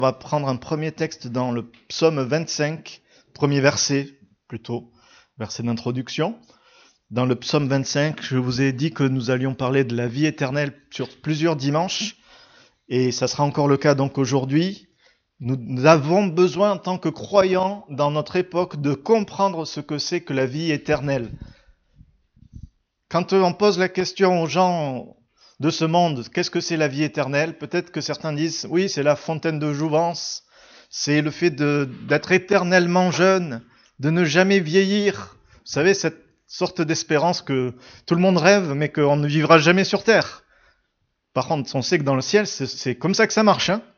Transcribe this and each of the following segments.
On va prendre un premier texte dans le psaume 25, premier verset plutôt, verset d'introduction. Dans le psaume 25, je vous ai dit que nous allions parler de la vie éternelle sur plusieurs dimanches, et ça sera encore le cas donc aujourd'hui. Nous avons besoin en tant que croyants dans notre époque de comprendre ce que c'est que la vie éternelle. Quand on pose la question aux gens de ce monde, qu'est-ce que c'est la vie éternelle? Peut-être que certains disent, oui, c'est la fontaine de jouvence, c'est le fait d'être éternellement jeune, de ne jamais vieillir. Vous savez, cette sorte d'espérance que tout le monde rêve, mais qu'on ne vivra jamais sur Terre. Par contre, on sait que dans le ciel, c'est comme ça que ça marche. Hein.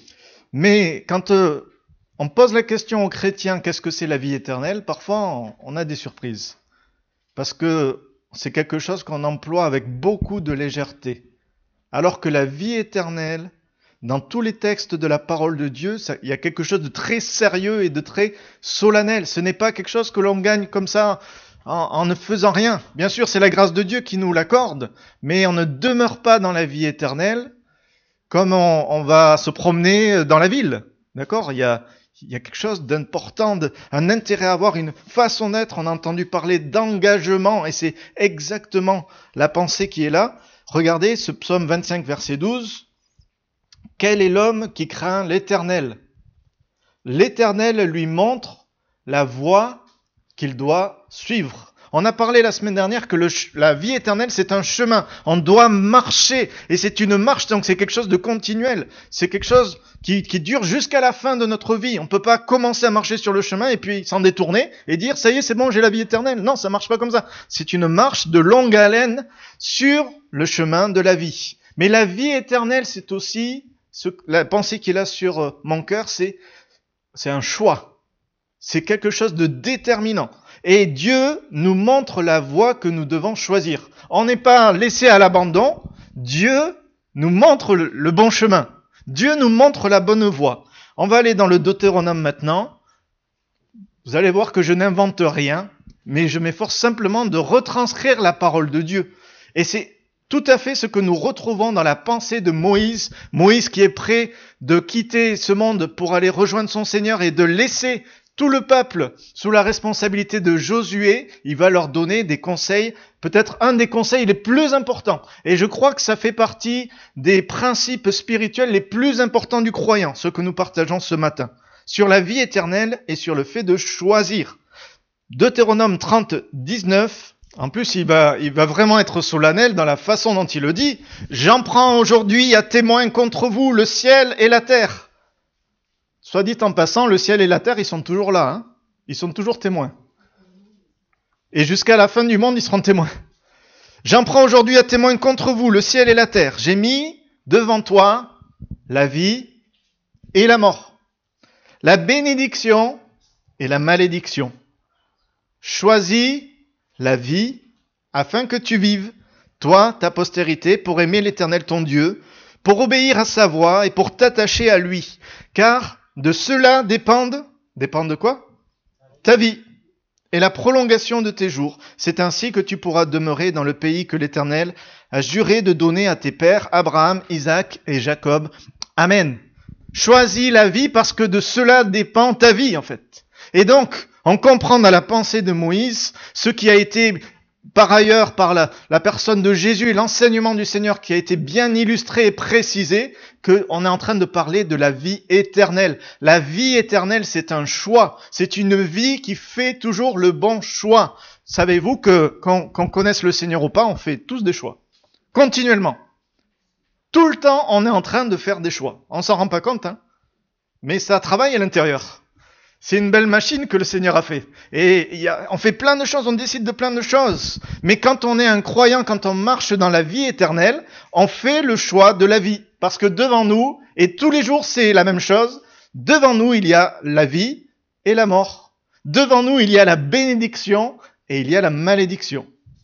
Mais quand on pose la question aux chrétiens, qu'est-ce que c'est la vie éternelle? Parfois, on a des surprises. Parce que c'est quelque chose qu'on emploie avec beaucoup de légèreté. Alors que la vie éternelle, dans tous les textes de la parole de Dieu, il y a quelque chose de très sérieux et de très solennel. Ce n'est pas quelque chose que l'on gagne comme ça en ne faisant rien. Bien sûr, c'est la grâce de Dieu qui nous l'accorde, mais on ne demeure pas dans la vie éternelle comme on va se promener dans la ville. D'accord ? Il y a quelque chose d'important, un intérêt à avoir, une façon d'être. On a entendu parler d'engagement et c'est exactement la pensée qui est là. Regardez ce psaume 25, verset 12. Quel est l'homme qui craint l'Éternel? L'Éternel lui montre la voie qu'il doit suivre. On a parlé la semaine dernière que la vie éternelle, c'est un chemin. On doit marcher. Et c'est une marche, donc c'est quelque chose de continuel. C'est quelque chose qui dure jusqu'à la fin de notre vie. On ne peut pas commencer à marcher sur le chemin et puis s'en détourner et dire, ça y est, c'est bon, j'ai la vie éternelle. Non, ça marche pas comme ça. C'est une marche de longue haleine sur le chemin de la vie. Mais la vie éternelle, c'est aussi, la pensée qu'il a sur mon cœur, c'est un choix. C'est quelque chose de déterminant. Et Dieu nous montre la voie que nous devons choisir. On n'est pas laissé à l'abandon. Dieu nous montre le bon chemin. Dieu nous montre la bonne voie. On va aller dans le Deutéronome maintenant. Vous allez voir que je n'invente rien, mais je m'efforce simplement de retranscrire la parole de Dieu. Et c'est tout à fait ce que nous retrouvons dans la pensée de Moïse. Moïse qui est prêt de quitter ce monde pour aller rejoindre son Seigneur et de laisser tout le peuple sous la responsabilité de Josué. Il va leur donner des conseils, peut-être un des conseils les plus importants. Et je crois que ça fait partie des principes spirituels les plus importants du croyant, ce que nous partageons ce matin, sur la vie éternelle et sur le fait de choisir. Deutéronome 30, 19, en plus il va vraiment être solennel dans la façon dont il le dit. « J'en prends aujourd'hui à témoin contre vous le ciel et la terre. » Soit dit en passant, le ciel et la terre, ils sont toujours là. Hein, ils sont toujours témoins. Et jusqu'à la fin du monde, ils seront témoins. J'en prends aujourd'hui à témoin contre vous, le ciel et la terre. J'ai mis devant toi la vie et la mort, la bénédiction et la malédiction. Choisis la vie afin que tu vives, toi, ta postérité, pour aimer l'Éternel ton Dieu, pour obéir à sa voix et pour t'attacher à lui. Car de cela dépendent de quoi? Ta vie et la prolongation de tes jours. C'est ainsi que tu pourras demeurer dans le pays que l'Éternel a juré de donner à tes pères, Abraham, Isaac et Jacob. Amen. Choisis la vie parce que de cela dépend ta vie, en fait. Et donc, on comprend dans la pensée de Moïse ce qui a été par ailleurs par la personne de Jésus et l'enseignement du Seigneur qui a été bien illustré et précisé, qu'on est en train de parler de la vie éternelle. La vie éternelle, c'est un choix. C'est une vie qui fait toujours le bon choix. Savez-vous que qu'on connaisse le Seigneur ou pas, on fait tous des choix. Continuellement. Tout le temps, on est en train de faire des choix. On s'en rend pas compte, hein. Mais ça travaille à l'intérieur. C'est une belle machine que le Seigneur a fait. Et on fait plein de choses, on décide de plein de choses. Mais quand on est un croyant, quand on marche dans la vie éternelle, on fait le choix de la vie. Parce que devant nous, et tous les jours c'est la même chose, devant nous il y a la vie et la mort. Devant nous il y a la bénédiction et il y a la malédiction.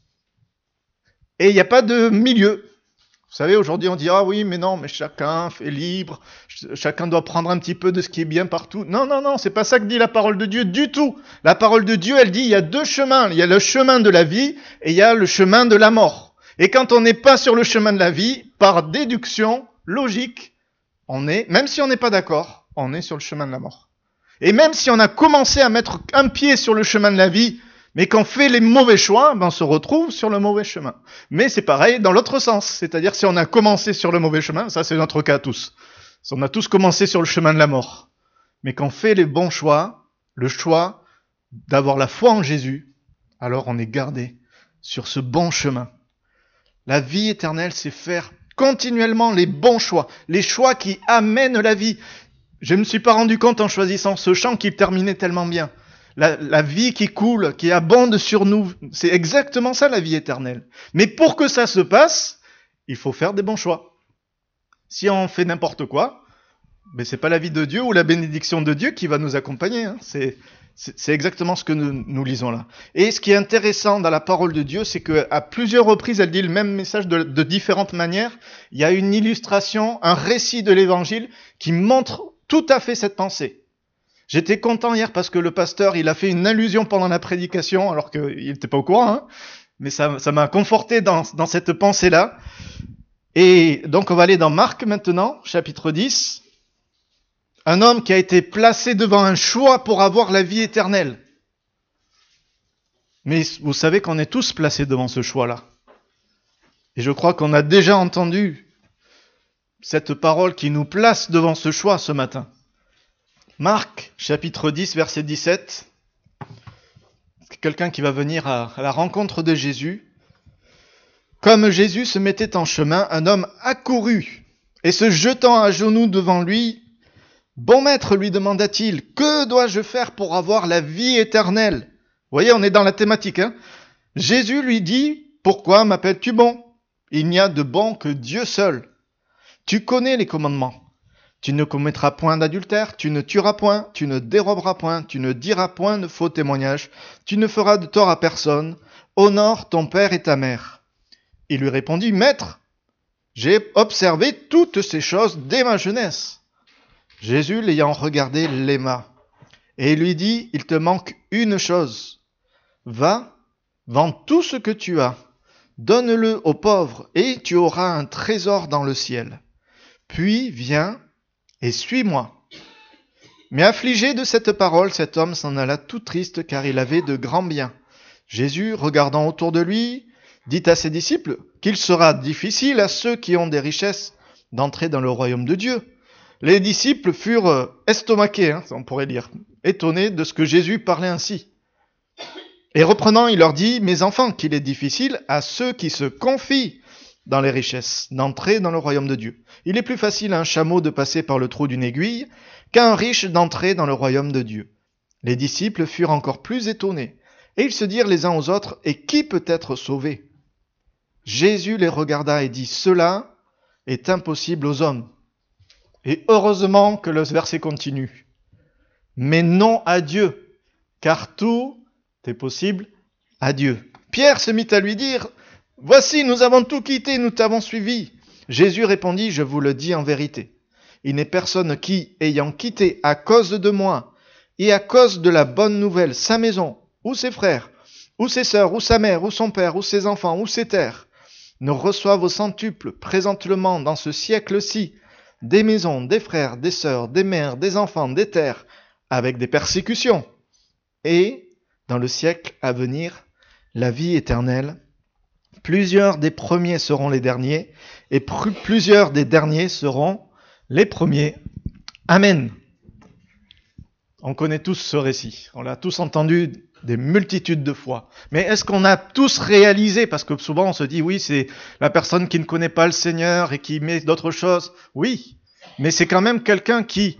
Et il n'y a pas de milieu. Vous savez, aujourd'hui on dit « Ah oui, mais non, mais chacun fait libre, chacun doit prendre un petit peu de ce qui est bien partout. » Non, c'est pas ça que dit la parole de Dieu du tout. La parole de Dieu, elle dit il y a deux chemins. Il y a le chemin de la vie et il y a le chemin de la mort. Et quand on n'est pas sur le chemin de la vie, par déduction logique, même si on n'est pas d'accord, on est sur le chemin de la mort. Et même si on a commencé à mettre un pied sur le chemin de la vie, mais qu'on fait les mauvais choix, on se retrouve sur le mauvais chemin. Mais c'est pareil dans l'autre sens. C'est-à-dire si on a commencé sur le mauvais chemin, ça c'est notre cas tous. On a tous commencé sur le chemin de la mort. Mais qu'on fait les bons choix, le choix d'avoir la foi en Jésus, alors on est gardé sur ce bon chemin. La vie éternelle, c'est faire continuellement les bons choix, les choix qui amènent la vie. Je ne me suis pas rendu compte en choisissant ce chant qui terminait tellement bien. La vie qui coule, qui abonde sur nous, c'est exactement ça la vie éternelle. Mais pour que ça se passe, il faut faire des bons choix. Si on fait n'importe quoi, mais c'est pas la vie de Dieu ou la bénédiction de Dieu qui va nous accompagner. Hein. C'est exactement ce que nous lisons là. Et ce qui est intéressant dans la parole de Dieu, c'est qu'à plusieurs reprises, elle dit le même message de différentes manières. Il y a une illustration, un récit de l'évangile qui montre tout à fait cette pensée. J'étais content hier parce que le pasteur, il a fait une allusion pendant la prédication, alors qu'il n'était pas au courant, hein, mais ça m'a conforté dans cette pensée-là. Et donc on va aller dans Marc maintenant, chapitre 10. Un homme qui a été placé devant un choix pour avoir la vie éternelle. Mais vous savez qu'on est tous placés devant ce choix-là. Et je crois qu'on a déjà entendu cette parole qui nous place devant ce choix ce matin. Marc, chapitre 10, verset 17. Quelqu'un qui va venir à la rencontre de Jésus. Comme Jésus se mettait en chemin, un homme accourut et se jetant à genoux devant lui, « Bon maître, lui demanda-t-il, que dois-je faire pour avoir la vie éternelle ?» Vous voyez, on est dans la thématique. Hein. Jésus lui dit, « Pourquoi m'appelles-tu bon ? Il n'y a de bon que Dieu seul. Tu connais les commandements. Tu ne commettras point d'adultère, tu ne tueras point, tu ne déroberas point, tu ne diras point de faux témoignages, tu ne feras de tort à personne, honore ton père et ta mère. » Il lui répondit, « Maître, j'ai observé toutes ces choses dès ma jeunesse. » Jésus, l'ayant regardé, l'aima, et lui dit, « Il te manque une chose. Va, vends tout ce que tu as, donne-le aux pauvres, et tu auras un trésor dans le ciel. Puis viens et suis-moi. » Mais affligé de cette parole, cet homme s'en alla tout triste, car il avait de grands biens. Jésus, regardant autour de lui, dit à ses disciples qu'il sera difficile à ceux qui ont des richesses d'entrer dans le royaume de Dieu. Les disciples furent estomaqués, on pourrait dire, étonnés de ce que Jésus parlait ainsi. Et reprenant, il leur dit, « Mes enfants, qu'il est difficile à ceux qui se confient dans les richesses d'entrer dans le royaume de Dieu. Il est plus facile à un chameau de passer par le trou d'une aiguille qu'à un riche d'entrer dans le royaume de Dieu. » Les disciples furent encore plus étonnés, et ils se dirent les uns aux autres, « Et qui peut être sauvé ?» Jésus les regarda et dit, « Cela est impossible aux hommes. » Et heureusement que le verset continue. « Mais non à Dieu, car tout est possible à Dieu. » Pierre se mit à lui dire, « Voici, nous avons tout quitté, nous t'avons suivi. » Jésus répondit, « Je vous le dis en vérité. Il n'est personne qui, ayant quitté à cause de moi et à cause de la bonne nouvelle sa maison, ou ses frères, ou ses sœurs, ou sa mère, ou son père, ou ses enfants, ou ses terres, ne reçoive au centuple présentement dans ce siècle-ci des maisons, des frères, des sœurs, des mères, des enfants, des terres, avec des persécutions, et, dans le siècle à venir, la vie éternelle. Plusieurs des premiers seront les derniers, et plusieurs des derniers seront les premiers. Amen. On connaît tous ce récit, on l'a tous entendu des multitudes de fois. Mais est-ce qu'on a tous réalisé, parce que souvent on se dit, oui, c'est la personne qui ne connaît pas le Seigneur et qui met d'autres choses. Oui, mais c'est quand même quelqu'un qui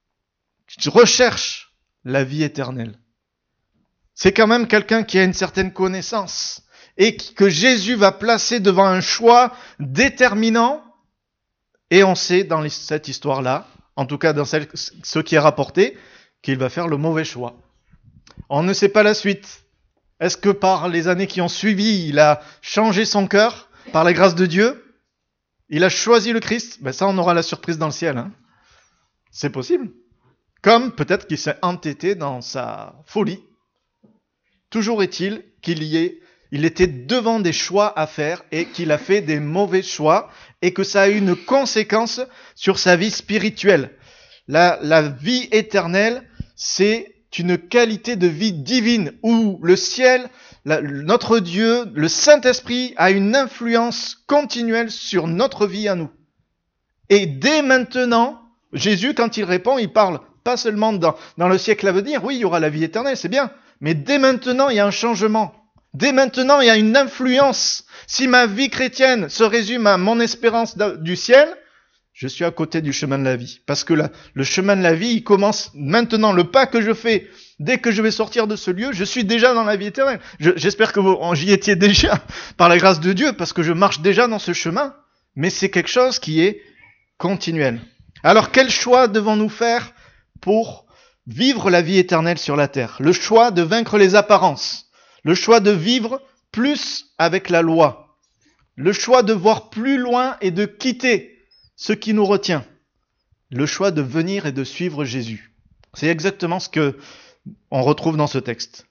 recherche la vie éternelle. C'est quand même quelqu'un qui a une certaine connaissance et que Jésus va placer devant un choix déterminant. Et on sait dans cette histoire-là, en tout cas dans ce qui est rapporté, qu'il va faire le mauvais choix. On ne sait pas la suite. Est-ce que par les années qui ont suivi, il a changé son cœur par la grâce de Dieu? Il a choisi le Christ? Ça, on aura la surprise dans le ciel. Hein. C'est possible. Comme peut-être qu'il s'est entêté dans sa folie. Toujours est-il il était devant des choix à faire et qu'il a fait des mauvais choix et que ça a eu une conséquence sur sa vie spirituelle. La vie éternelle, c'est une qualité de vie divine où le ciel, notre Dieu, le Saint-Esprit a une influence continuelle sur notre vie à nous. Et dès maintenant, Jésus, quand il répond, il parle pas seulement dans le siècle à venir, oui, il y aura la vie éternelle, c'est bien, mais dès maintenant, il y a un changement. Dès maintenant, il y a une influence. Si ma vie chrétienne se résume à mon espérance du ciel, je suis à côté du chemin de la vie. Parce que le chemin de la vie, il commence maintenant. Le pas que je fais, dès que je vais sortir de ce lieu, je suis déjà dans la vie éternelle. J'espère que j'y étiez déjà, par la grâce de Dieu, parce que je marche déjà dans ce chemin. Mais c'est quelque chose qui est continuel. Alors, quel choix devons-nous faire pour vivre la vie éternelle sur la terre? Le choix de vaincre les apparences. Le choix de vivre plus avec la loi. Le choix de voir plus loin et de quitter ce qui nous retient. Le choix de venir et de suivre Jésus. C'est exactement ce que on retrouve dans ce texte.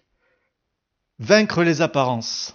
Vaincre les apparences.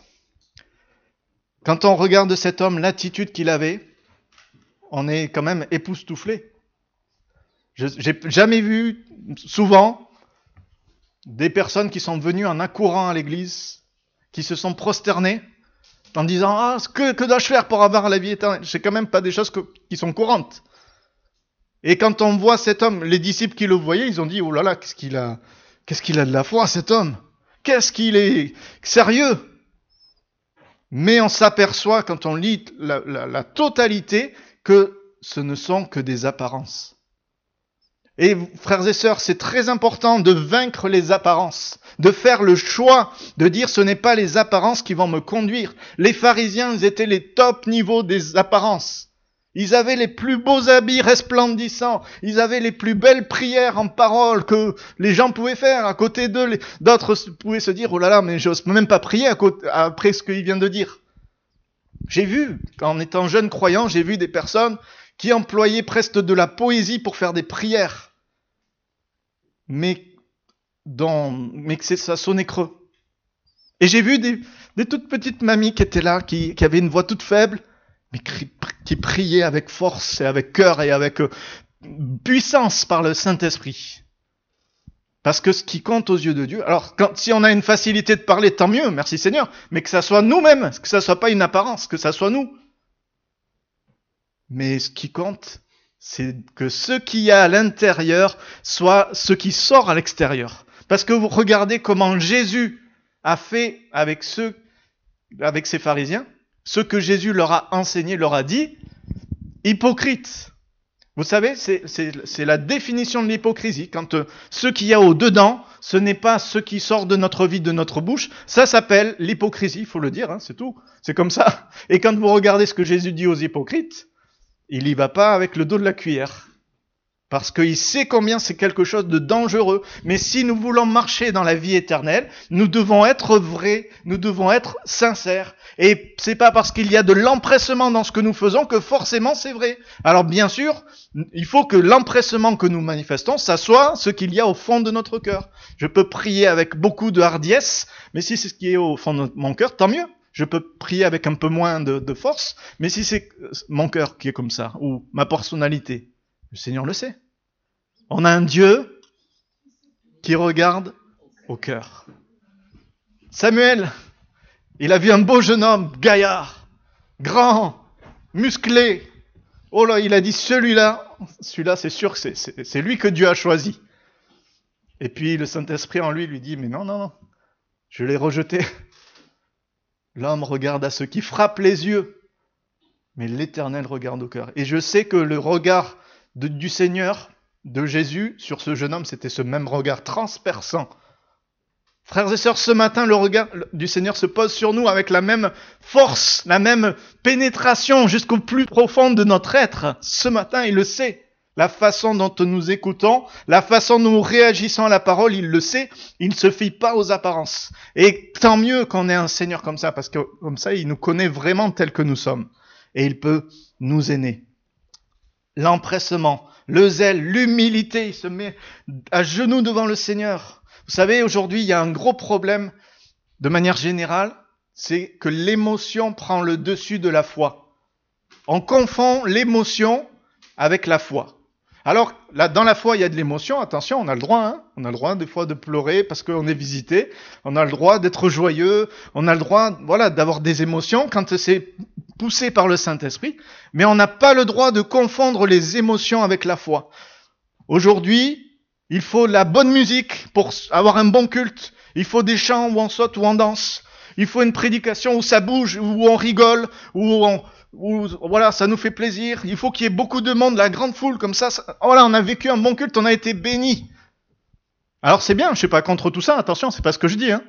Quand on regarde cet homme, l'attitude qu'il avait, on est quand même époustouflé. J'ai jamais vu souvent des personnes qui sont venues en accourant à l'église, qui se sont prosternées en disant « Ah, que dois-je faire pour avoir la vie éternelle ?» C'est quand même pas des choses qui sont courantes. Et quand on voit cet homme, les disciples qui le voyaient, ils ont dit « Oh là là, qu'est-ce qu'il a de la foi, cet homme? Qu'est-ce qu'il est sérieux ?» Mais on s'aperçoit, quand on lit la totalité, que ce ne sont que des apparences. Et frères et sœurs, c'est très important de vaincre les apparences, de faire le choix de dire ce n'est pas les apparences qui vont me conduire. Les pharisiens, ils étaient les top niveaux des apparences. Ils avaient les plus beaux habits resplendissants, ils avaient les plus belles prières en parole que les gens pouvaient faire. À côté d'eux, d'autres pouvaient se dire « Oh là là, mais j'ose même pas prier après ce qu'il vient de dire. » J'ai vu, en étant jeune croyant, j'ai vu des personnes qui employaient presque de la poésie pour faire des prières. Mais que ça sonnait creux. Et j'ai vu des toutes petites mamies qui étaient là, qui avaient une voix toute faible, mais qui priaient avec force et avec cœur et avec puissance par le Saint-Esprit. Parce que ce qui compte aux yeux de Dieu, alors si on a une facilité de parler, tant mieux, merci Seigneur, mais que ça soit nous-mêmes, que ça soit pas une apparence, que ça soit nous. Mais ce qui compte, c'est que ce qu'il y a à l'intérieur soit ce qui sort à l'extérieur. Parce que vous regardez comment Jésus a fait avec ces pharisiens, ce que Jésus leur a enseigné, leur a dit, hypocrite. Vous savez, c'est la définition de l'hypocrisie. Quand ce qu'il y a au-dedans, ce n'est pas ce qui sort de notre vie, de notre bouche, ça s'appelle l'hypocrisie, il faut le dire, hein, c'est tout. C'est comme ça. Et quand vous regardez ce que Jésus dit aux hypocrites, il y va pas avec le dos de la cuillère. Parce qu'il sait combien c'est quelque chose de dangereux. Mais si nous voulons marcher dans la vie éternelle, nous devons être vrais, nous devons être sincères. Et c'est pas parce qu'il y a de l'empressement dans ce que nous faisons que forcément c'est vrai. Alors bien sûr, il faut que l'empressement que nous manifestons, ça soit ce qu'il y a au fond de notre cœur. Je peux prier avec beaucoup de hardiesse, mais si c'est ce qui est au fond de mon cœur, tant mieux. Je peux prier avec un peu moins de force, mais si c'est mon cœur qui est comme ça, ou ma personnalité, le Seigneur le sait. On a un Dieu qui regarde au cœur. Samuel, il a vu un beau jeune homme, gaillard, grand, musclé. Oh là, il a dit, celui-là, c'est sûr que c'est lui que Dieu a choisi. Et puis le Saint-Esprit en lui dit, mais non, je l'ai rejeté. L'homme regarde à ce qui frappe les yeux, mais l'Éternel regarde au cœur. Et je sais que le regard du Seigneur, de Jésus, sur ce jeune homme, c'était ce même regard transperçant. Frères et sœurs, ce matin, le regard du Seigneur se pose sur nous avec la même force, la même pénétration jusqu'au plus profond de notre être. Ce matin, il le sait. La façon dont nous écoutons, la façon dont nous réagissons à la parole, il le sait. Il ne se fie pas aux apparences. Et tant mieux qu'on ait un Seigneur comme ça, parce que comme ça, il nous connaît vraiment tel que nous sommes. Et il peut nous aider. L'empressement, le zèle, l'humilité, il se met à genoux devant le Seigneur. Vous savez, aujourd'hui, il y a un gros problème, de manière générale, c'est que l'émotion prend le dessus de la foi. On confond l'émotion avec la foi. Alors, là, dans la foi, il y a de l'émotion, attention, on a le droit, hein. On a le droit des fois de pleurer parce qu'on est visité, on a le droit d'être joyeux, on a le droit, voilà, d'avoir des émotions quand c'est poussé par le Saint-Esprit, mais on n'a pas le droit de confondre les émotions avec la foi. Aujourd'hui, il faut la bonne musique pour avoir un bon culte, il faut des chants où on saute, où on danse, il faut une prédication où ça bouge, où on rigole, où voilà, ça nous fait plaisir. Il faut qu'il y ait beaucoup de monde, la grande foule, comme ça. Voilà, on a vécu un bon culte, on a été bénis. Alors c'est bien, je ne suis pas contre tout ça, attention, c'est pas ce que je dis. Hein.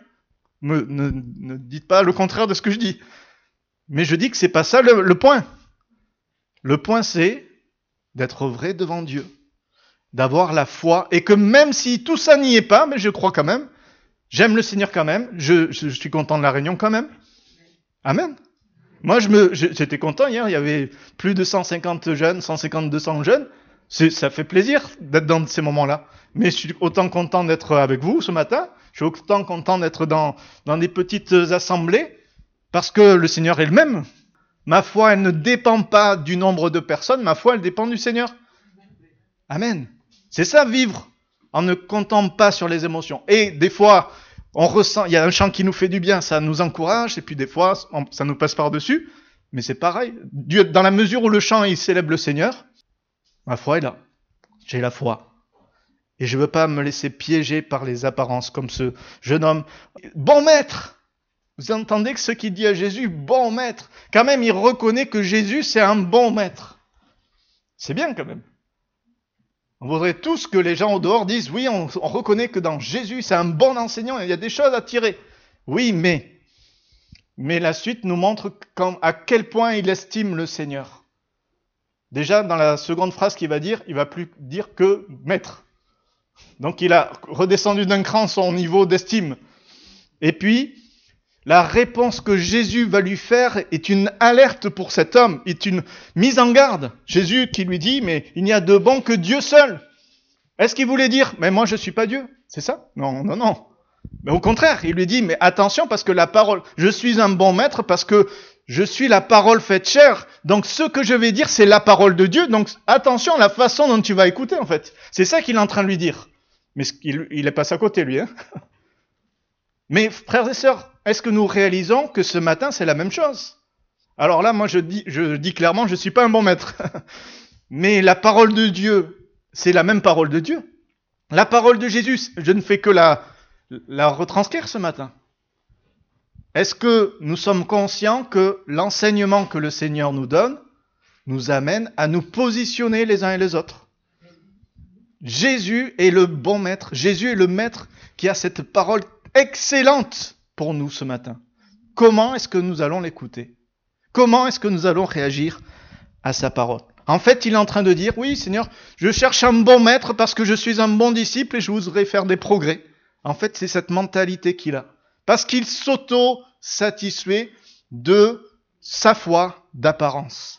Ne dites pas le contraire de ce que je dis. Mais je dis que c'est pas ça le point. Le point, c'est d'être vrai devant Dieu, d'avoir la foi, et que même si tout ça n'y est pas, mais je crois quand même, j'aime le Seigneur quand même, je suis content de la réunion quand même. Amen. Moi, j'étais content hier, il y avait plus de 150 jeunes, 150, 200 jeunes. Ça fait plaisir d'être dans ces moments-là. Mais je suis autant content d'être avec vous ce matin. Je suis autant content d'être dans des petites assemblées parce que le Seigneur est le même. Ma foi, elle ne dépend pas du nombre de personnes. Ma foi, elle dépend du Seigneur. Amen. C'est ça, vivre en ne comptant pas sur les émotions. Et des fois, on ressent, il y a un chant qui nous fait du bien, ça nous encourage, et puis des fois, ça nous passe par-dessus. Mais c'est pareil. Dieu, dans la mesure où le chant, il célèbre le Seigneur, ma foi est là. J'ai la foi. Et je ne veux pas me laisser piéger par les apparences, comme ce jeune homme. Bon maître! Vous entendez que ce qu'il dit à Jésus, bon maître, quand même, il reconnaît que Jésus, c'est un bon maître. C'est bien quand même. On voudrait tous que les gens au dehors disent, oui, on reconnaît que dans Jésus, c'est un bon enseignant, il y a des choses à tirer. Oui, mais la suite nous montre à quel point il estime le Seigneur. Déjà, dans la seconde phrase qu'il va dire, il va plus dire que maître. Donc il a redescendu d'un cran son niveau d'estime. Et puis, la réponse que Jésus va lui faire est une alerte pour cet homme, est une mise en garde. Jésus qui lui dit, mais il n'y a de bon que Dieu seul. Est-ce qu'il voulait dire, mais moi je ne suis pas Dieu? C'est ça? Non, non, non. Mais au contraire, il lui dit, mais attention parce que la parole, je suis un bon maître parce que je suis la parole faite chair. Donc ce que je vais dire, c'est la parole de Dieu. Donc attention à la façon dont tu vas écouter en fait. C'est ça qu'il est en train de lui dire. Mais il est passé à côté lui. Hein. Mais frères et sœurs, est-ce que nous réalisons que ce matin, c'est la même chose? Alors là, moi, je dis clairement, je ne suis pas un bon maître. Mais la parole de Dieu, c'est la même parole de Dieu. La parole de Jésus, je ne fais que la retranscrire ce matin. Est-ce que nous sommes conscients que l'enseignement que le Seigneur nous donne nous amène à nous positionner les uns et les autres? Jésus est le bon maître. Jésus est le maître qui a cette parole excellente pour nous ce matin. Comment est-ce que nous allons l'écouter? Comment est-ce que nous allons réagir à sa parole? En fait, il est en train de dire, oui Seigneur, je cherche un bon maître parce que je suis un bon disciple et je voudrais faire des progrès. En fait, c'est cette mentalité qu'il a. Parce qu'il s'auto-satisfait de sa foi d'apparence.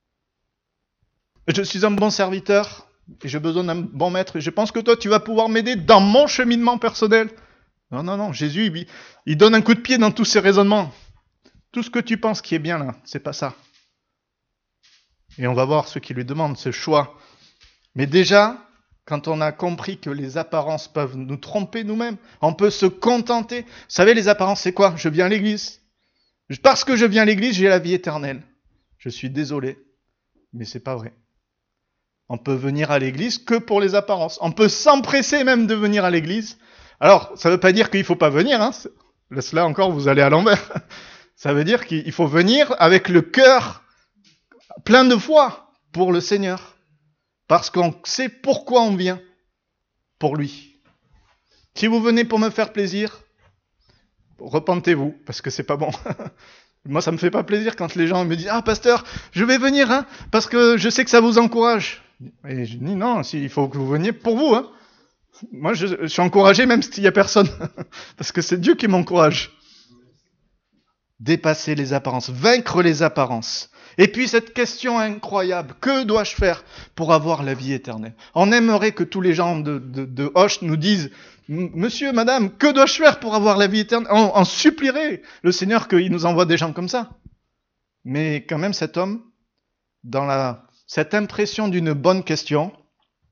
Je suis un bon serviteur et j'ai besoin d'un bon maître et je pense que toi, tu vas pouvoir m'aider dans mon cheminement personnel. Non, non, non, Jésus, il donne un coup de pied dans tous ces raisonnements. Tout ce que tu penses qui est bien là, c'est pas ça. Et on va voir ce qu'il lui demande, ce choix. Mais déjà, quand on a compris que les apparences peuvent nous tromper nous-mêmes, on peut se contenter. Vous savez, les apparences, c'est quoi? Je viens à l'église. Parce que je viens à l'église, j'ai la vie éternelle. Je suis désolé, mais c'est pas vrai. On peut venir à l'église que pour les apparences. On peut s'empresser même de venir à l'église. Alors, ça ne veut pas dire qu'il ne faut pas venir. Hein. Là encore, vous allez à l'envers. Ça veut dire qu'il faut venir avec le cœur plein de foi pour le Seigneur. Parce qu'on sait pourquoi on vient. Pour lui. Si vous venez pour me faire plaisir, repentez-vous, parce que c'est pas bon. Moi, ça me fait pas plaisir quand les gens me disent « Ah, pasteur, je vais venir, hein, parce que je sais que ça vous encourage. » Et je dis « Non, il faut que vous veniez pour vous. Hein. Moi, je suis encouragé même s'il n'y a personne, parce que c'est Dieu qui m'encourage. » Dépasser les apparences, vaincre les apparences. Et puis cette question incroyable, que dois-je faire pour avoir la vie éternelle? On aimerait que tous les gens de Hoche nous disent « Monsieur, madame, que dois-je faire pour avoir la vie éternelle ?» On supplierait le Seigneur qu'il nous envoie des gens comme ça. Mais quand même cet homme, dans cette impression d'une bonne question,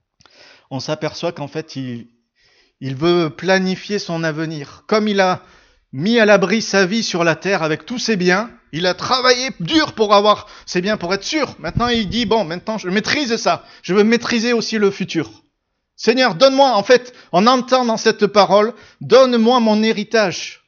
on s'aperçoit qu'en fait, il veut planifier son avenir. Comme il a mis à l'abri sa vie sur la terre avec tous ses biens, il a travaillé dur pour avoir ses biens, pour être sûr. Maintenant, il dit, bon, maintenant, je maîtrise ça. Je veux maîtriser aussi le futur. Seigneur, donne-moi, en fait, on entend dans cette parole, donne-moi mon héritage.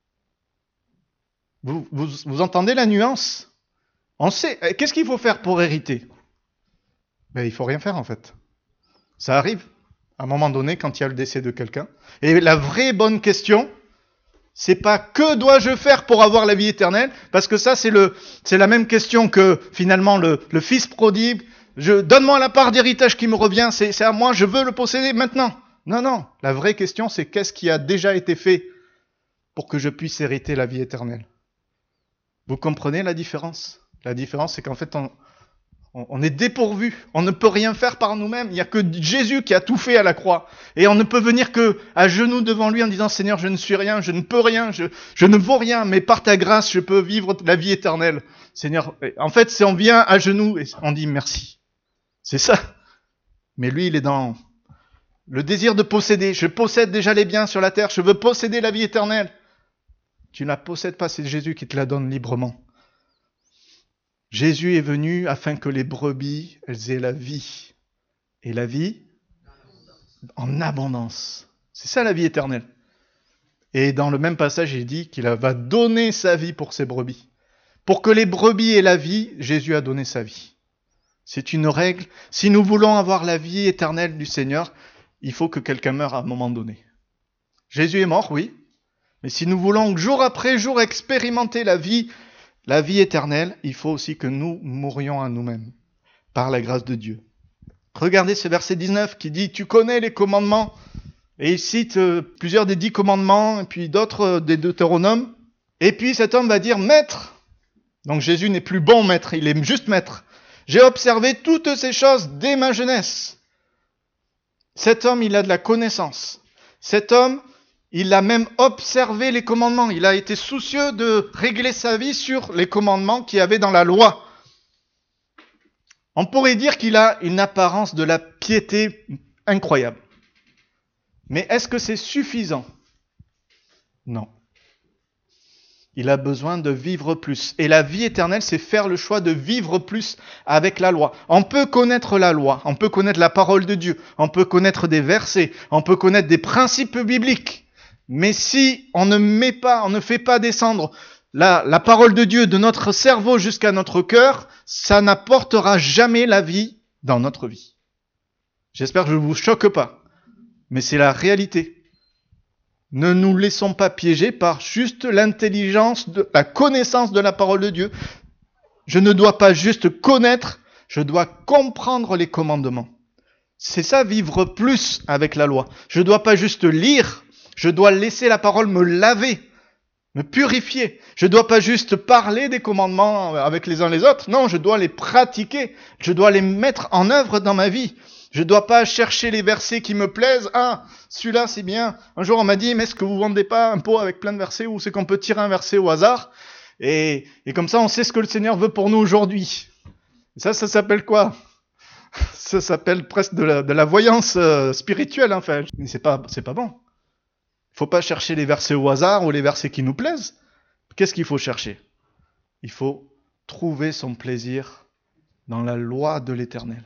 Vous entendez la nuance? On sait, qu'est-ce qu'il faut faire pour hériter? Ben, il faut rien faire, en fait. Ça arrive, à un moment donné, quand il y a le décès de quelqu'un. Et la vraie bonne question, c'est pas que dois-je faire pour avoir la vie éternelle, parce que ça, c'est la même question que, finalement, le fils prodigue. Donne-moi la part d'héritage qui me revient, c'est à moi, je veux le posséder maintenant. Non, la vraie question, c'est qu'est-ce qui a déjà été fait pour que je puisse hériter la vie éternelle? Vous comprenez la différence? La différence, c'est qu'en fait, on est dépourvu. On ne peut rien faire par nous-mêmes. Il n'y a que Jésus qui a tout fait à la croix. Et on ne peut venir que à genoux devant lui en disant, Seigneur, je ne suis rien, je ne peux rien, je ne vaux rien, mais par ta grâce, je peux vivre la vie éternelle. Seigneur, en fait, c'est on vient à genoux et on dit merci. C'est ça. Mais lui, il est dans le désir de posséder. Je possède déjà les biens sur la terre. Je veux posséder la vie éternelle. Tu ne la possèdes pas, c'est Jésus qui te la donne librement. Jésus est venu afin que les brebis, elles aient la vie. Et la vie en abondance. C'est ça la vie éternelle. Et dans le même passage, il dit qu'il va donner sa vie pour ses brebis. Pour que les brebis aient la vie, Jésus a donné sa vie. C'est une règle. Si nous voulons avoir la vie éternelle du Seigneur, il faut que quelqu'un meure à un moment donné. Jésus est mort, oui. Mais si nous voulons jour après jour expérimenter la vie éternelle, il faut aussi que nous mourions à nous-mêmes, par la grâce de Dieu. Regardez ce verset 19 qui dit « Tu connais les commandements ». Et il cite plusieurs des 10 commandements, et puis d'autres des Deutéronomes. Et puis cet homme va dire « Maître ». Donc Jésus n'est plus bon maître, il est juste maître. « J'ai observé toutes ces choses dès ma jeunesse ». Cet homme, il a de la connaissance. Cet homme, il a même observé les commandements. Il a été soucieux de régler sa vie sur les commandements qu'il y avait dans la loi. On pourrait dire qu'il a une apparence de la piété incroyable. Mais est-ce que c'est suffisant? Non. Il a besoin de vivre plus. Et la vie éternelle, c'est faire le choix de vivre plus avec la loi. On peut connaître la loi, on peut connaître la parole de Dieu, on peut connaître des versets, on peut connaître des principes bibliques. Mais si on ne fait pas descendre la parole de Dieu de notre cerveau jusqu'à notre cœur, ça n'apportera jamais la vie dans notre vie. J'espère que je ne vous choque pas, mais c'est la réalité. Ne nous laissons pas piéger par juste l'intelligence, la connaissance de la parole de Dieu. Je ne dois pas juste connaître, je dois comprendre les commandements. C'est ça, vivre plus avec la loi. Je ne dois pas juste lire, je dois laisser la parole me laver, me purifier. Je ne dois pas juste parler des commandements avec les uns les autres. Non, je dois les pratiquer. Je dois les mettre en œuvre dans ma vie. Je ne dois pas chercher les versets qui me plaisent. Ah, celui-là c'est bien. Un jour on m'a dit, mais est-ce que vous vendez pas un pot avec plein de versets ou c'est qu'on peut tirer un verset au hasard et comme ça on sait ce que le Seigneur veut pour nous aujourd'hui. Ça s'appelle quoi? Ça s'appelle presque de la voyance spirituelle, enfin. Mais c'est pas bon. Il faut pas chercher les versets au hasard ou les versets qui nous plaisent. Qu'est-ce qu'il faut chercher? Il faut trouver son plaisir dans la loi de l'Éternel.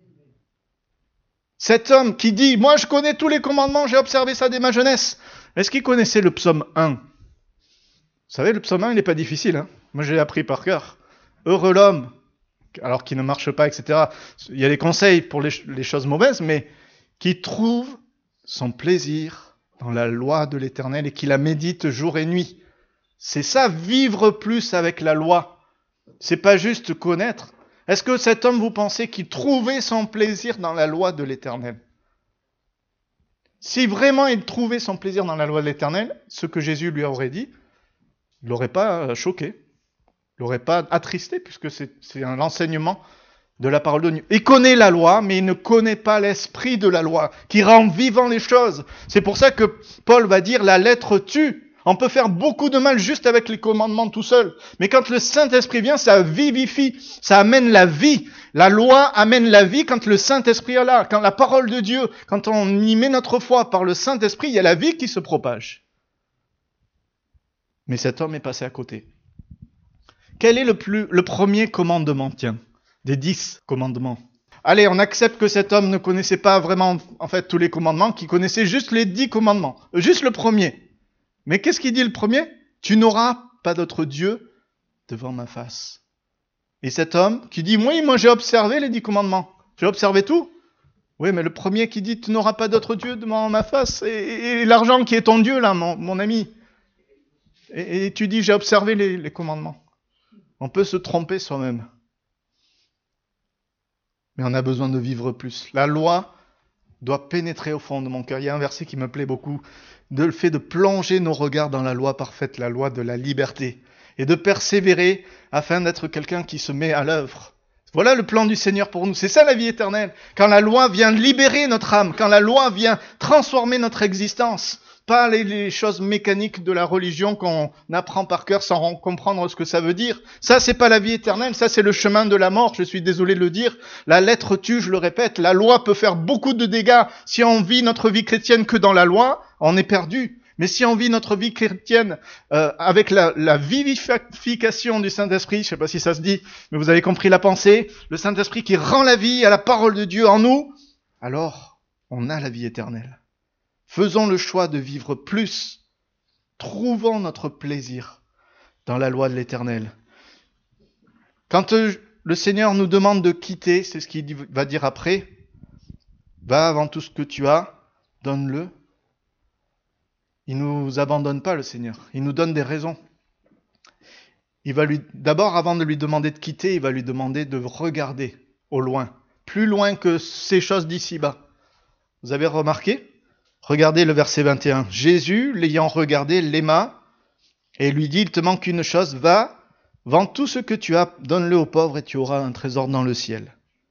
Cet homme qui dit, moi je connais tous les commandements, j'ai observé ça dès ma jeunesse. Est-ce qu'il connaissait le psaume 1? Vous savez, le psaume 1, il n'est pas difficile. Hein. Moi, je l'ai appris par cœur. Heureux l'homme, alors qu'il ne marche pas, etc. Il y a des conseils pour les choses mauvaises, mais qui trouve son plaisir dans la loi de l'Éternel et qui la médite jour et nuit. C'est ça, vivre plus avec la loi. C'est pas juste connaître. Est-ce que cet homme, vous pensez qu'il trouvait son plaisir dans la loi de l'Éternel? Si vraiment il trouvait son plaisir dans la loi de l'Éternel, ce que Jésus lui aurait dit, il ne l'aurait pas choqué, il ne l'aurait pas attristé, puisque c'est un enseignement de la parole de Dieu. Il connaît la loi, mais il ne connaît pas l'esprit de la loi, qui rend vivant les choses. C'est pour ça que Paul va dire, la lettre tue. On peut faire beaucoup de mal juste avec les commandements tout seul. Mais quand le Saint-Esprit vient, ça vivifie, ça amène la vie. La loi amène la vie quand le Saint-Esprit est là. Quand la parole de Dieu, quand on y met notre foi par le Saint-Esprit, il y a la vie qui se propage. Mais cet homme est passé à côté. Quel est le premier commandement, tiens, des 10 commandements? Allez, on accepte que cet homme ne connaissait pas vraiment, en fait, tous les commandements, qu'il connaissait juste les 10 commandements, juste le premier. Mais qu'est-ce qu'il dit le premier? Tu n'auras pas d'autre Dieu devant ma face. Et cet homme qui dit, oui, moi j'ai observé les 10 commandements. J'ai observé tout. Oui, mais le premier qui dit, tu n'auras pas d'autre Dieu devant ma face, et l'argent qui est ton Dieu, là, mon ami. Et tu dis, j'ai observé les commandements. On peut se tromper soi-même. Mais on a besoin de vivre plus. La loi doit pénétrer au fond de mon cœur. Il y a un verset qui me plaît beaucoup, le fait de plonger nos regards dans la loi parfaite, la loi de la liberté, et de persévérer afin d'être quelqu'un qui se met à l'œuvre. Voilà le plan du Seigneur pour nous. C'est ça la vie éternelle. Quand la loi vient libérer notre âme, quand la loi vient transformer notre existence, pas les choses mécaniques de la religion qu'on apprend par cœur sans comprendre ce que ça veut dire. Ça, c'est pas la vie éternelle, ça c'est le chemin de la mort, je suis désolé de le dire. La lettre tue, je le répète, la loi peut faire beaucoup de dégâts. Si on vit notre vie chrétienne que dans la loi, on est perdu. Mais si on vit notre vie chrétienne avec la vivification du Saint-Esprit, je sais pas si ça se dit, mais vous avez compris la pensée, le Saint-Esprit qui rend la vie à la parole de Dieu en nous, alors on a la vie éternelle. Faisons le choix de vivre plus. Trouvons notre plaisir dans la loi de l'Éternel. Quand le Seigneur nous demande de quitter, c'est ce qu'il va dire après, va avant tout ce que tu as, donne-le. Il ne nous abandonne pas, le Seigneur. Il nous donne des raisons. D'abord, avant de lui demander de quitter, il va lui demander de regarder au loin, plus loin que ces choses d'ici-bas. Vous avez remarqué ? Regardez le verset 21. Jésus, l'ayant regardé, l'aima et lui dit, il te manque une chose, va, vends tout ce que tu as, donne-le aux pauvres et tu auras un trésor dans le ciel.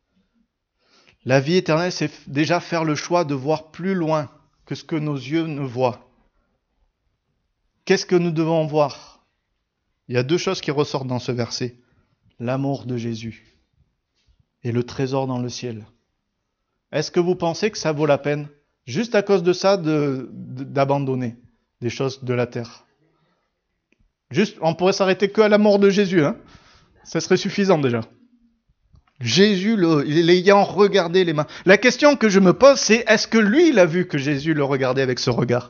La vie éternelle, c'est déjà faire le choix de voir plus loin que ce que nos yeux ne voient. Qu'est-ce que nous devons voir? Il y a 2 choses qui ressortent dans ce verset. L'amour de Jésus et le trésor dans le ciel. Est-ce que vous pensez que ça vaut la peine, juste à cause de ça, d'abandonner des choses de la terre? Juste, on pourrait s'arrêter que à l'amour de Jésus, hein? Ça serait suffisant déjà. Jésus, l'ayant regardé les mains. La question que je me pose, c'est est-ce que lui, il a vu que Jésus le regardait avec ce regard?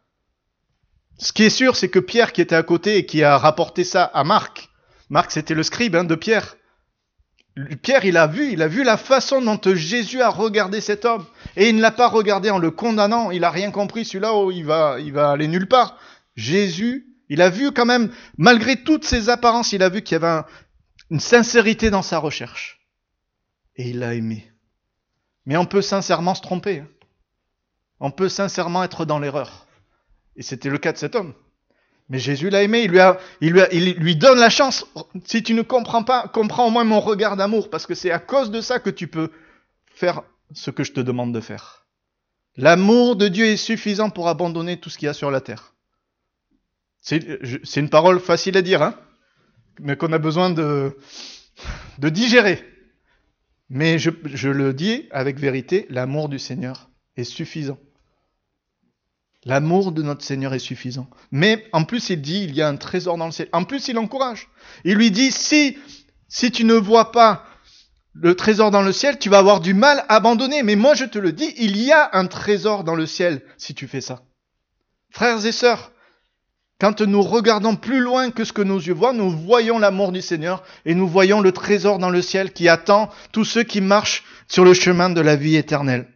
Ce qui est sûr, c'est que Pierre, qui était à côté et qui a rapporté ça à Marc, c'était le scribe de Pierre. Pierre, il a vu la façon dont Jésus a regardé cet homme. Et il ne l'a pas regardé en le condamnant. Il n'a rien compris, celui-là, il va aller nulle part. Jésus, il a vu quand même, malgré toutes ses apparences, il a vu qu'il y avait une sincérité dans sa recherche. Et il l'a aimé. Mais on peut sincèrement se tromper. On peut sincèrement être dans l'erreur. Et c'était le cas de cet homme. Mais Jésus l'a aimé, il lui donne la chance. Si tu ne comprends pas, comprends au moins mon regard d'amour, parce que c'est à cause de ça que tu peux faire ce que je te demande de faire. L'amour de Dieu est suffisant pour abandonner tout ce qu'il y a sur la terre. C'est une parole facile à dire, hein, mais qu'on a besoin de digérer. Mais je le dis avec vérité, l'amour du Seigneur est suffisant. L'amour de notre Seigneur est suffisant. Mais en plus, il dit, il y a un trésor dans le ciel. En plus, il encourage. Il lui dit, si tu ne vois pas le trésor dans le ciel, tu vas avoir du mal à abandonner. Mais moi, je te le dis, il y a un trésor dans le ciel si tu fais ça. Frères et sœurs, quand nous regardons plus loin que ce que nos yeux voient, nous voyons l'amour du Seigneur et nous voyons le trésor dans le ciel qui attend tous ceux qui marchent sur le chemin de la vie éternelle.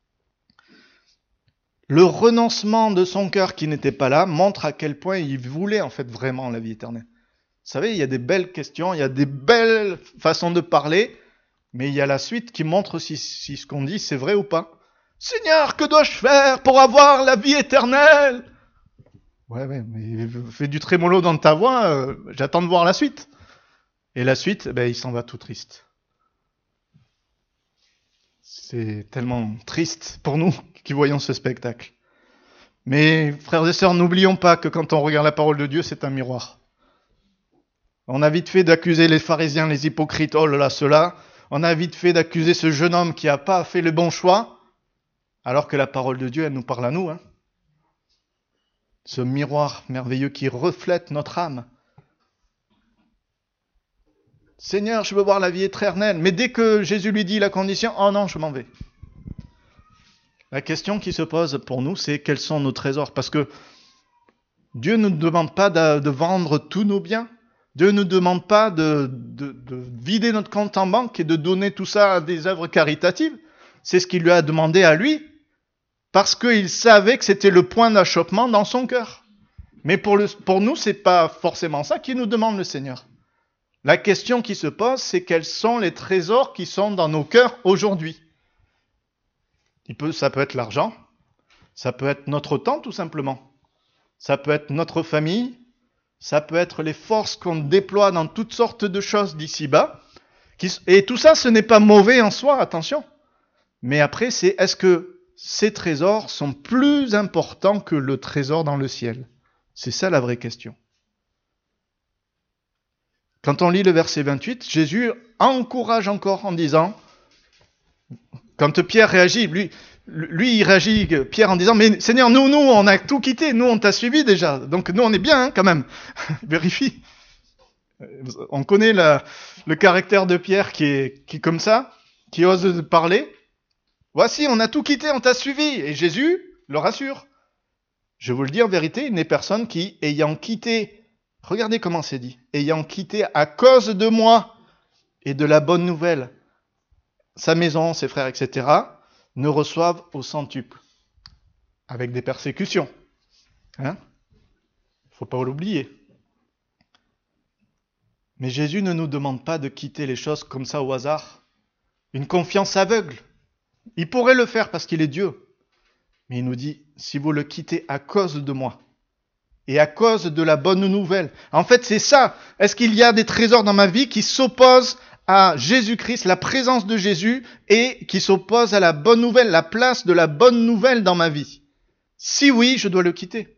Le renoncement de son cœur qui n'était pas là montre à quel point il voulait en fait vraiment la vie éternelle. Vous savez, il y a des belles questions, il y a des belles façons de parler, mais il y a la suite qui montre si ce qu'on dit c'est vrai ou pas. Seigneur, que dois-je faire pour avoir la vie éternelle? Ouais, mais fais du trémolo dans ta voix, j'attends de voir la suite. Et la suite, il s'en va tout triste. C'est tellement triste pour nous qui voyons ce spectacle. Mais frères et sœurs, n'oublions pas que quand on regarde la parole de Dieu, c'est un miroir. On a vite fait d'accuser les pharisiens, les hypocrites, oh là là, ceux-là. On a vite fait d'accuser ce jeune homme qui n'a pas fait le bon choix, alors que la parole de Dieu, elle nous parle à nous. Ce miroir merveilleux qui reflète notre âme. Seigneur, je veux voir la vie éternelle. Mais dès que Jésus lui dit la condition, oh non, je m'en vais. La question qui se pose pour nous, c'est quels sont nos trésors? Parce que Dieu ne nous demande pas de vendre tous nos biens. Dieu ne nous demande pas de vider notre compte en banque et de donner tout ça à des œuvres caritatives. C'est ce qu'il lui a demandé à lui, parce qu'il savait que c'était le point d'achoppement dans son cœur. Mais pour nous, c'est pas forcément ça qu'il nous demande le Seigneur. La question qui se pose, c'est quels sont les trésors qui sont dans nos cœurs aujourd'hui. Ça peut être l'argent, ça peut être notre temps tout simplement, ça peut être notre famille, ça peut être les forces qu'on déploie dans toutes sortes de choses d'ici-bas. Et tout ça, ce n'est pas mauvais en soi, attention. Mais après, c'est est-ce que ces trésors sont plus importants que le trésor dans le ciel? C'est ça la vraie question. Quand on lit le verset 28, Jésus encourage encore en disant, quand Pierre réagit, lui il réagit, Pierre, en disant, mais Seigneur, nous, on a tout quitté, nous, on t'a suivi déjà, donc nous, on est bien, quand même. Vérifie. On connaît le caractère de Pierre qui est comme ça, qui ose parler. Voici, on a tout quitté, on t'a suivi. Et Jésus le rassure. Je vous le dis en vérité, il n'est personne qui, ayant quitté, regardez comment c'est dit, ayant quitté à cause de moi et de la bonne nouvelle, sa maison, ses frères, etc., ne reçoivent au centuple, avec des persécutions. Faut pas l'oublier. Mais Jésus ne nous demande pas de quitter les choses comme ça au hasard. Une confiance aveugle. Il pourrait le faire parce qu'il est Dieu. Mais il nous dit, si vous le quittez à cause de moi, et à cause de la bonne nouvelle. En fait, c'est ça. Est-ce qu'il y a des trésors dans ma vie qui s'opposent à Jésus-Christ, la présence de Jésus, et qui s'opposent à la bonne nouvelle, la place de la bonne nouvelle dans ma vie? Si oui, je dois le quitter.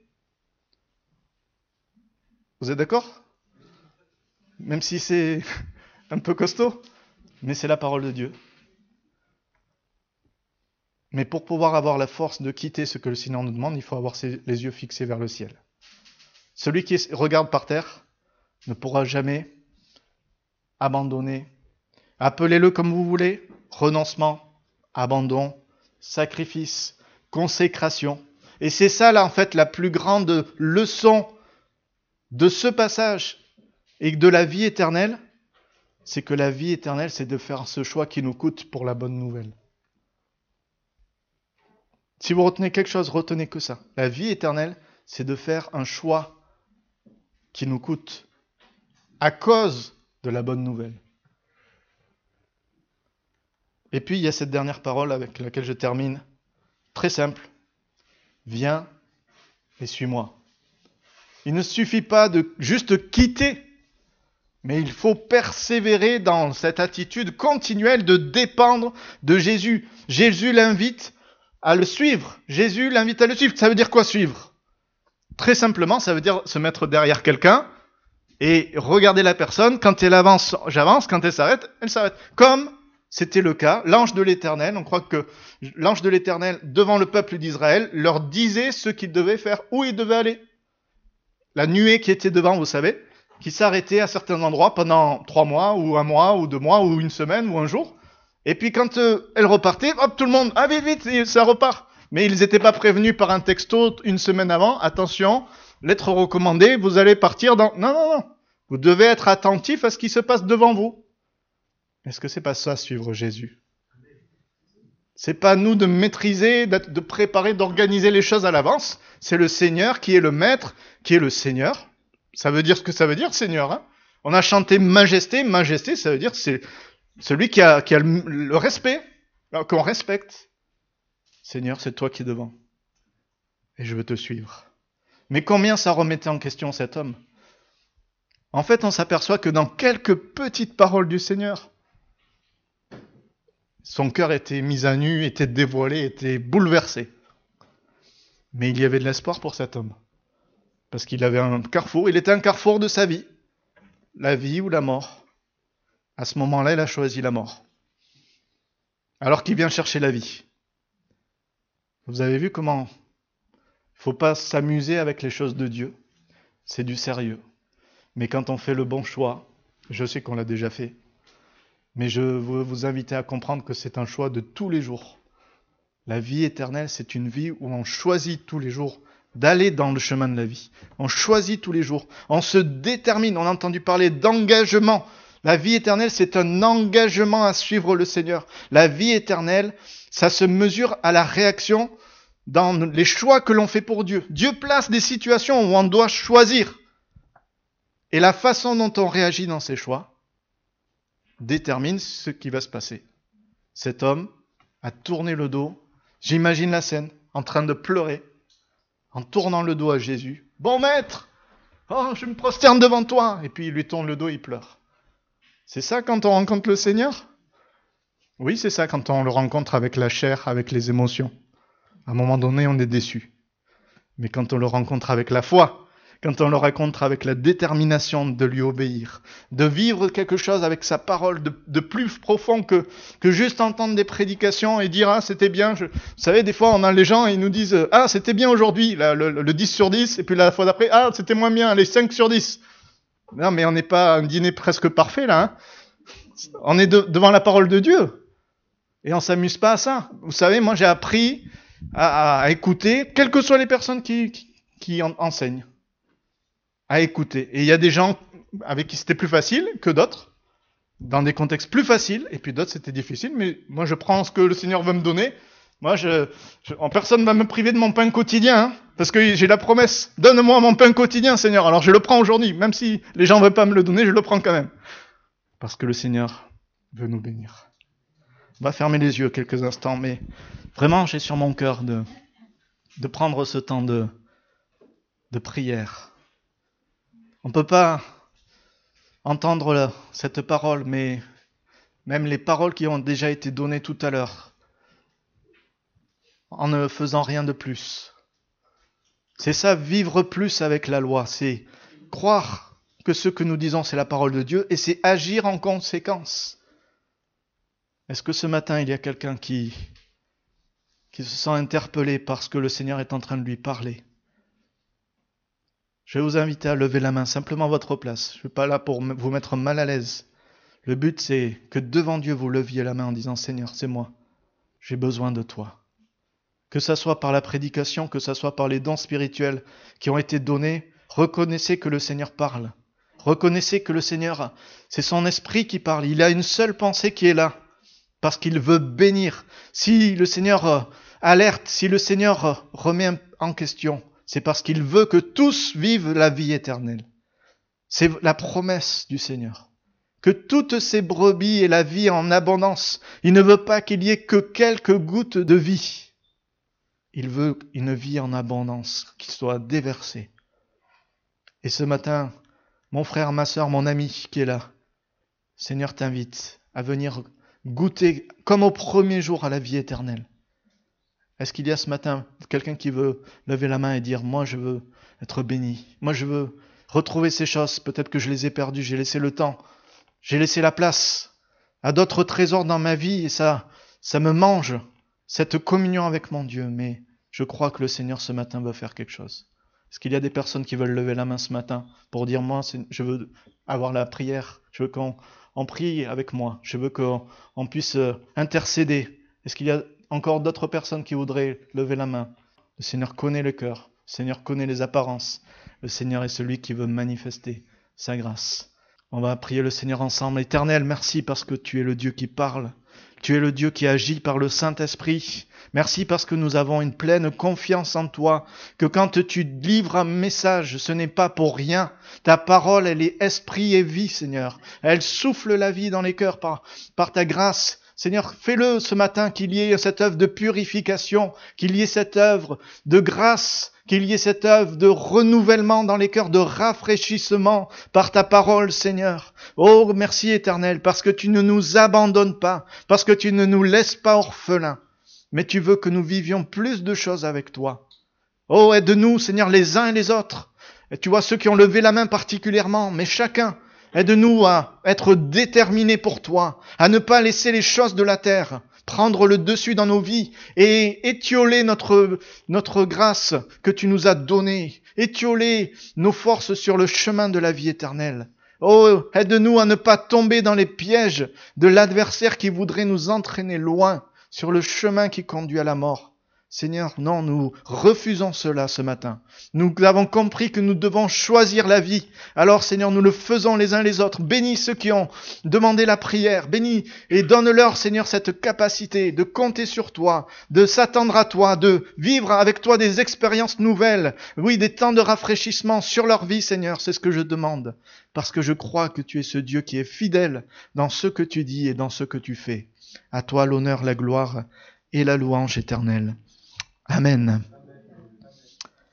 Vous êtes d'accord? Même si c'est un peu costaud, mais c'est la parole de Dieu. Mais pour pouvoir avoir la force de quitter ce que le Seigneur nous demande, il faut avoir les yeux fixés vers le ciel. Celui qui regarde par terre ne pourra jamais abandonner. Appelez-le comme vous voulez, renoncement, abandon, sacrifice, consécration. Et c'est ça, là, en fait, la plus grande leçon de ce passage et de la vie éternelle, c'est que la vie éternelle, c'est de faire ce choix qui nous coûte pour la bonne nouvelle. Si vous retenez quelque chose, retenez que ça. La vie éternelle, c'est de faire un choix qui nous coûte à cause de la bonne nouvelle. Et puis, il y a cette dernière parole avec laquelle je termine. Très simple. Viens et suis-moi. Il ne suffit pas de juste quitter, mais il faut persévérer dans cette attitude continuelle de dépendre de Jésus. Jésus l'invite à le suivre. Jésus l'invite à le suivre. Ça veut dire quoi suivre? Très simplement, ça veut dire se mettre derrière quelqu'un et regarder la personne. Quand elle avance, j'avance. Quand elle s'arrête, elle s'arrête. Comme c'était le cas, l'ange de l'Éternel, on croit que l'ange de l'Éternel, devant le peuple d'Israël, leur disait ce qu'ils devaient faire, où ils devaient aller. La nuée qui était devant, vous savez, qui s'arrêtait à certains endroits pendant 3 mois, ou 1 mois, ou 2 mois, ou 1 semaine, ou 1 jour. Et puis quand elle repartait, hop, tout le monde, ah vite, ça repart. Mais ils n'étaient pas prévenus par un texto 1 semaine avant. Attention, lettre recommandée, vous allez partir dans... Non. Vous devez être attentif à ce qui se passe devant vous. Est-ce que c'est pas ça, suivre Jésus? C'est pas nous de maîtriser, de préparer, d'organiser les choses à l'avance. C'est le Seigneur qui est le Maître, qui est le Seigneur. Ça veut dire ce que ça veut dire, Seigneur. On a chanté Majesté. Majesté, ça veut dire c'est celui qui a le respect, qu'on respecte. Seigneur, c'est toi qui es devant. Et je veux te suivre. Mais combien ça remettait en question cet homme? En fait, on s'aperçoit que dans quelques petites paroles du Seigneur, son cœur était mis à nu, était dévoilé, était bouleversé. Mais il y avait de l'espoir pour cet homme. Parce qu'il avait un carrefour, il était un carrefour de sa vie. La vie ou la mort. À ce moment-là, il a choisi la mort. Alors qu'il vient chercher la vie. Vous avez vu comment il ne faut pas s'amuser avec les choses de Dieu. C'est du sérieux. Mais quand on fait le bon choix, je sais qu'on l'a déjà fait, mais je veux vous inviter à comprendre que c'est un choix de tous les jours. La vie éternelle, c'est une vie où on choisit tous les jours d'aller dans le chemin de la vie. On choisit tous les jours. On se détermine. On a entendu parler d'engagement. La vie éternelle, c'est un engagement à suivre le Seigneur. La vie éternelle, ça se mesure à la réaction dans les choix que l'on fait pour Dieu. Dieu place des situations où on doit choisir. Et la façon dont on réagit dans ces choix détermine ce qui va se passer. Cet homme a tourné le dos. J'imagine la scène, en train de pleurer, en tournant le dos à Jésus. « Bon maître, oh, je me prosterne devant toi !» Et puis il lui tourne le dos et il pleure. C'est ça quand on rencontre le Seigneur ? Oui, c'est ça quand on le rencontre avec la chair, avec les émotions. À un moment donné, on est déçu. Mais quand on le rencontre avec la foi, quand on le rencontre avec la détermination de lui obéir, de vivre quelque chose avec sa parole de plus profond que juste entendre des prédications et dire « Ah, c'était bien ». Vous savez, des fois, on a les gens, ils nous disent « Ah, c'était bien aujourd'hui, le 10 sur 10 ». Et puis la fois d'après « Ah, c'était moins bien, les 5 sur 10 ». Non, mais on n'est pas un dîner presque parfait, là. Hein. On est devant la parole de Dieu. Et on s'amuse pas à ça. Vous savez, moi, j'ai appris à écouter, quelles que soient les personnes qui enseignent. À écouter. Et il y a des gens avec qui c'était plus facile que d'autres, dans des contextes plus faciles, et puis d'autres c'était difficile, mais moi je prends ce que le Seigneur veut me donner. Moi, personne ne va me priver de mon pain quotidien, hein, parce que j'ai la promesse, donne-moi mon pain quotidien, Seigneur. Alors je le prends aujourd'hui, même si les gens ne veulent pas me le donner, je le prends quand même. Parce que le Seigneur veut nous bénir. On va fermer les yeux quelques instants, mais vraiment j'ai sur mon cœur de prendre ce temps de prière. On ne peut pas entendre cette parole, mais même les paroles qui ont déjà été données tout à l'heure, en ne faisant rien de plus. C'est ça, vivre plus avec la loi, c'est croire que ce que nous disons, c'est la parole de Dieu, et c'est agir en conséquence. Est-ce que ce matin, il y a quelqu'un qui se sent interpellé parce que le Seigneur est en train de lui parler ? Je vais vous inviter à lever la main, simplement à votre place. Je ne suis pas là pour vous mettre mal à l'aise. Le but, c'est que devant Dieu, vous leviez la main en disant « Seigneur, c'est moi, j'ai besoin de toi ». Que ça soit par la prédication, que ça soit par les dons spirituels qui ont été donnés, reconnaissez que le Seigneur parle. Reconnaissez que le Seigneur, c'est son esprit qui parle. Il a une seule pensée qui est là, parce qu'il veut bénir. Si le Seigneur alerte, si le Seigneur remet en question, c'est parce qu'il veut que tous vivent la vie éternelle. C'est la promesse du Seigneur. Que toutes ces brebis aient la vie en abondance. Il ne veut pas qu'il y ait que quelques gouttes de vie. Il veut une vie en abondance qui soit déversée. Et ce matin, mon frère, ma sœur, mon ami qui est là, Seigneur t'invite à venir goûter comme au premier jour à la vie éternelle. Est-ce qu'il y a ce matin quelqu'un qui veut lever la main et dire « Moi, je veux être béni. Moi, je veux retrouver ces choses. Peut-être que je les ai perdues. J'ai laissé le temps. J'ai laissé la place à d'autres trésors dans ma vie et ça me mange, cette communion avec mon Dieu. Mais je crois que le Seigneur, ce matin, veut faire quelque chose. Est-ce qu'il y a des personnes qui veulent lever la main ce matin pour dire « Moi, je veux avoir la prière. Je veux qu'on prie avec moi. Je veux qu'on puisse intercéder. » Est-ce qu'il y a encore d'autres personnes qui voudraient lever la main? Le Seigneur connaît le cœur. Le Seigneur connaît les apparences. Le Seigneur est celui qui veut manifester sa grâce. On va prier le Seigneur ensemble. Éternel, merci parce que tu es le Dieu qui parle. Tu es le Dieu qui agit par le Saint-Esprit. Merci parce que nous avons une pleine confiance en toi, que quand tu livres un message, ce n'est pas pour rien. Ta parole, elle est esprit et vie, Seigneur. Elle souffle la vie dans les cœurs par ta grâce. Seigneur, fais-le ce matin, qu'il y ait cette œuvre de purification, qu'il y ait cette œuvre de grâce, qu'il y ait cette œuvre de renouvellement dans les cœurs, de rafraîchissement par ta parole, Seigneur. Oh, merci Éternel, parce que tu ne nous abandonnes pas, parce que tu ne nous laisses pas orphelins, mais tu veux que nous vivions plus de choses avec toi. Oh, aide-nous, Seigneur, les uns et les autres. Et tu vois ceux qui ont levé la main particulièrement, mais chacun, aide-nous à être déterminés pour toi, à ne pas laisser les choses de la terre prendre le dessus dans nos vies et étioler notre grâce que tu nous as donnée, étioler nos forces sur le chemin de la vie éternelle. Oh, aide-nous à ne pas tomber dans les pièges de l'adversaire qui voudrait nous entraîner loin sur le chemin qui conduit à la mort. Seigneur, non, nous refusons cela ce matin. Nous avons compris que nous devons choisir la vie. Alors, Seigneur, nous le faisons les uns les autres. Bénis ceux qui ont demandé la prière. Bénis et donne-leur, Seigneur, cette capacité de compter sur toi, de s'attendre à toi, de vivre avec toi des expériences nouvelles. Oui, des temps de rafraîchissement sur leur vie, Seigneur. C'est ce que je demande. Parce que je crois que tu es ce Dieu qui est fidèle dans ce que tu dis et dans ce que tu fais. À toi l'honneur, la gloire et la louange éternelle. Amen.